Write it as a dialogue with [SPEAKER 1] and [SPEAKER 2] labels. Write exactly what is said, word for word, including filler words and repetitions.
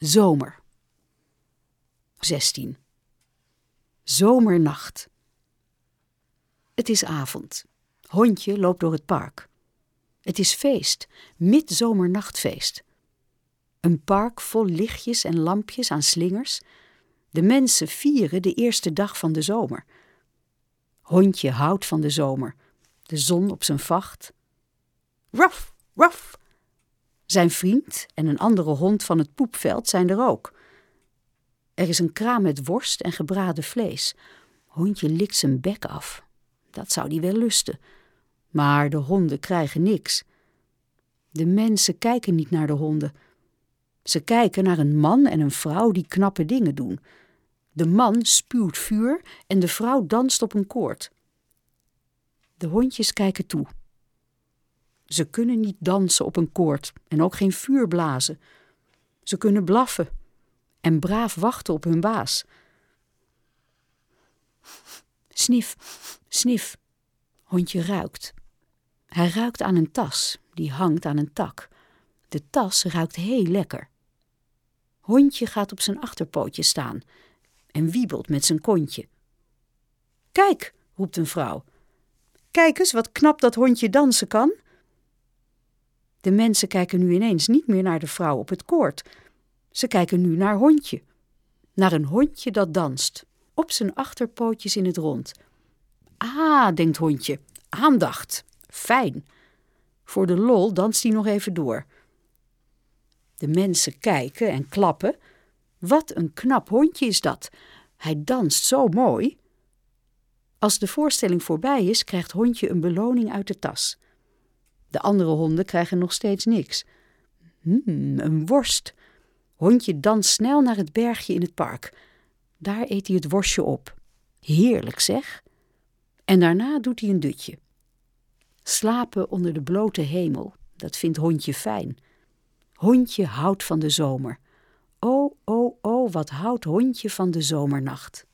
[SPEAKER 1] Zomer. zestien. Zomernacht. Het is avond. Hondje loopt door het park. Het is feest, midzomernachtfeest. Een park vol lichtjes en lampjes aan slingers. De mensen vieren de eerste dag van de zomer. Hondje houdt van de zomer. De zon op zijn vacht. Ruff, ruff. Zijn vriend en een andere hond van het poepveld zijn er ook. Er is een kraam met worst en gebraden vlees. Hondje likt zijn bek af. Dat zou die wel lusten. Maar de honden krijgen niks. De mensen kijken niet naar de honden. Ze kijken naar een man en een vrouw die knappe dingen doen. De man spuwt vuur en de vrouw danst op een koord. De hondjes kijken toe. Ze kunnen niet dansen op een koord en ook geen vuur blazen. Ze kunnen blaffen en braaf wachten op hun baas. Snif, snif. Hondje ruikt. Hij ruikt aan een tas, die hangt aan een tak. De tas ruikt heel lekker. Hondje gaat op zijn achterpootje staan en wiebelt met zijn kontje. Kijk, roept een vrouw. Kijk eens wat knap dat hondje dansen kan. De mensen kijken nu ineens niet meer naar de vrouw op het koord. Ze kijken nu naar hondje. Naar een hondje dat danst, op zijn achterpootjes in het rond. Ah, denkt hondje, aandacht, fijn. Voor de lol danst hij nog even door. De mensen kijken en klappen. Wat een knap hondje is dat. Hij danst zo mooi. Als de voorstelling voorbij is, krijgt hondje een beloning uit de tas. De andere honden krijgen nog steeds niks. Hmm, een worst. Hondje danst snel naar het bergje in het park. Daar eet hij het worstje op. Heerlijk zeg. En daarna doet hij een dutje. Slapen onder de blote hemel, dat vindt hondje fijn. Hondje houdt van de zomer. O, o, o, wat houdt hondje van de zomernacht.